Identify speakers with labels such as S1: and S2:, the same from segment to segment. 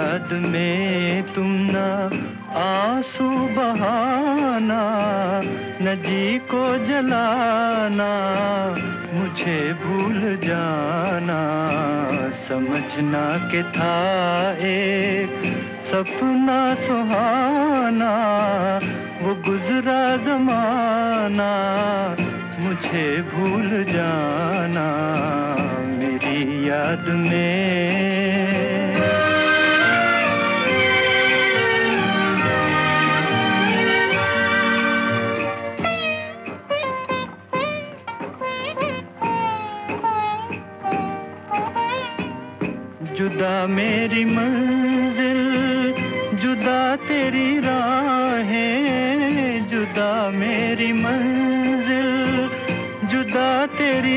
S1: याद में तुम ना आंसू बहाना, न जी को जलाना, मुझे भूल जाना। समझना के था एक सपना सुहाना, वो गुजरा ज़माना, मुझे भूल जाना मेरी याद में। जुदा मेरी मंजिल, जुदा तेरी राहें, जुदा मेरी मंजिल, जुदा तेरी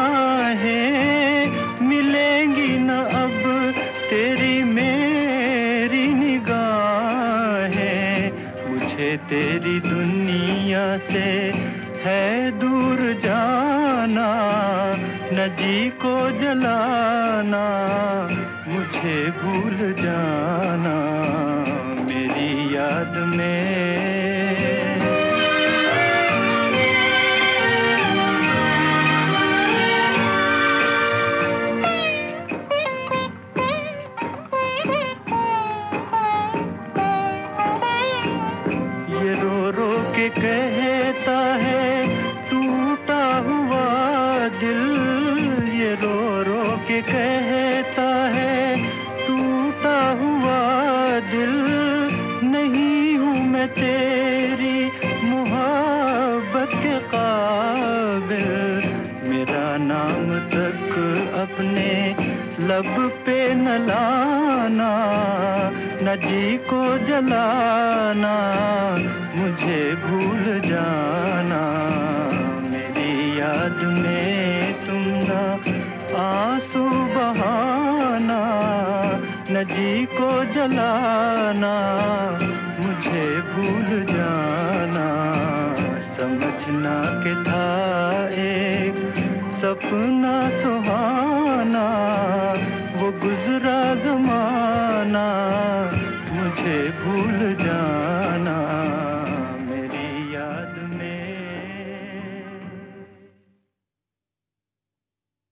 S1: राहें, मिलेंगी न अब तेरी मेरी निगाहें। मुझे तेरी दुनिया से है दूर जाना, न जी को जलाना, मुझे भूल जाना मेरी याद में। ये रो रो के कहता है टूटा हुआ दिल, ये रो रो के कहता है टूटा हुआ दिल। नहीं हूँ मैं तेरी मोहब्बत के काबिल, मेरा नाम तक अपने लब पे न लाना, न जी को जलाना, मुझे भूल जाना मेरी याद में तुम ना आंसू बहाना, न जी को जलाना, मुझे भूल जाना। समझना के था एक सपना सुहाना, वो गुजरा ज़माना, मुझे भूल